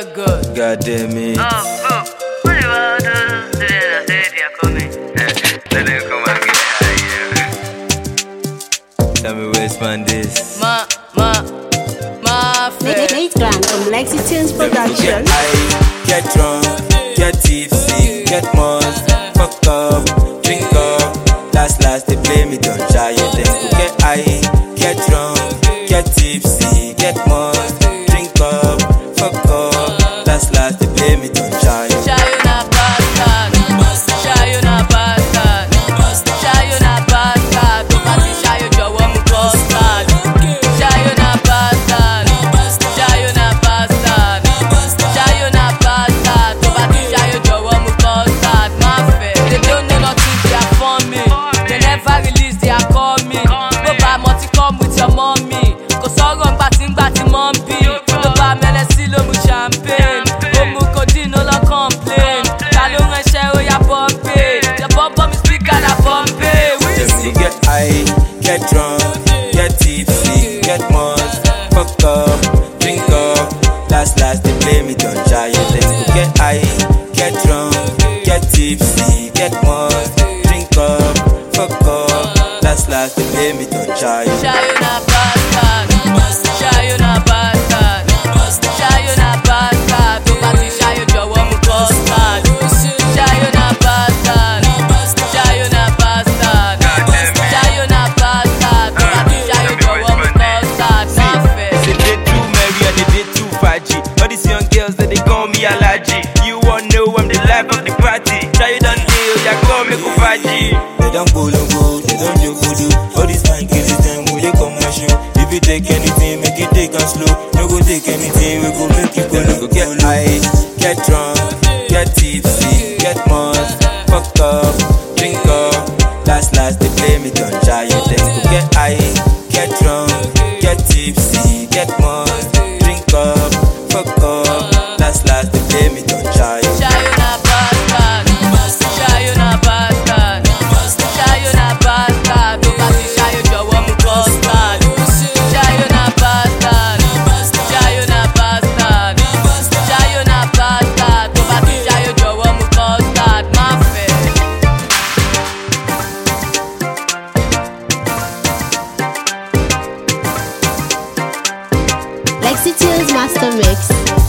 What good? God damn it. What you want to do? Today they are coming. Let them come and get high. Tell me where's man this. My friend. Nate Grant from Lexi Tunes Get Production. high, get drunk, get tipsy, get must, fuck up, drink up. Last they play me, don't try you then go get high, get drunk, get tipsy, get must, drink up, fuck up. Last they play me, don't try you. Shayuna bastard. Shayuna bastard. Shayuna bastard. Tó bá ti ṣayó jọ̀wọ́ mú custard. Shayuna bastard. Shayuna bastard. Shayuna bastard. Tó bá ti ṣayó jọ̀wọ́ mú custard. Má fẹ́. They don't know nothing, they are forming. They never release, they are coming. Ló bá mọ ti come with your mommy. Kò sọ̀rọ̀ ngbà tí mọ́ ń bí. Ló bá mẹ́lẹ̀ sí ló mu champagne. Ó mu codeine ó lọ complain. Ta ló ránṣẹ́ ó yá Bombay. Your bum is bigger than Bombay. Tell me get high, get drunk, get tipsy, get must, fuck up, drink up. Last they play me, don't try you then go get high, get drunk, get tipsy, get must, drink up, fuck up. Last they play me, don't try you. Shayuna bastard. Shayuna bastard. Shayuna bastard. Tó bá ti ṣayó jọ̀wọ́ mú custard. Shayuna bastard. Shayuna bastard. Shayuna bastard. Tó bá ti ṣayó jọ̀wọ́ mú custard. Má fẹ́. Say they too merry and they too faji. All these young girls that they call me Alaji. You won't know I'm the life of the party. Try you don't deal, ya call me Kufaji. They don't go, they don't do voodoo. All these fine kids, them will they come and show. If you take anything, make it take and slow. No go take anything, we go make you go get high, get drunk, get tipsy, get must, fuck up, drink up. Last they play me, don't try you then go get high, get drunk, get tipsy, get must, drink up, fuck up. Last they play me, don't try you. Shayuna bastard. Shayuna bastard. Shayuna bastard. Tó bá ti ṣayó jọ̀wọ́ mú custard. Shayuna bastard. Shayuna bastard. Shayuna bastard. Tó bá ti ṣayó jọ̀wọ́ mú custard. Má fẹ́. Lexi Tunes Master Mix.